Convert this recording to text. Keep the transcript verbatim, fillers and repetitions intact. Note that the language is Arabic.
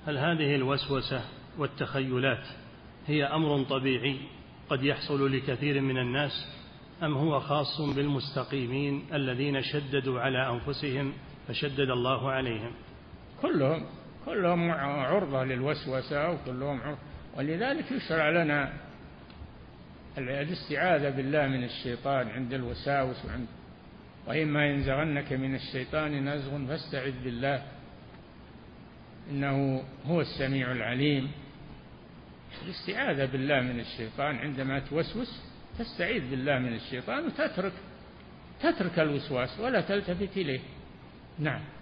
هل هذه الوسوسة والتخيلات هي أمر طبيعي قد يحصل لكثير من الناس، أم هو خاص بالمستقيمين الذين شددوا على أنفسهم فشدد الله عليهم؟ كلهم كلهم عرضة للوسوسة، وكلهم عرضة، ولذلك يشرع لنا الاستعاذة بالله من الشيطان عند الوساوس، وعند وإما ينزغنك من الشيطان نزغ فاستعذ بالله إنه هو السميع العليم. الاستعاذة بالله من الشيطان عندما توسوس تستعيذ بالله من الشيطان وتترك تترك الوسواس ولا تلتفت إليه. نعم.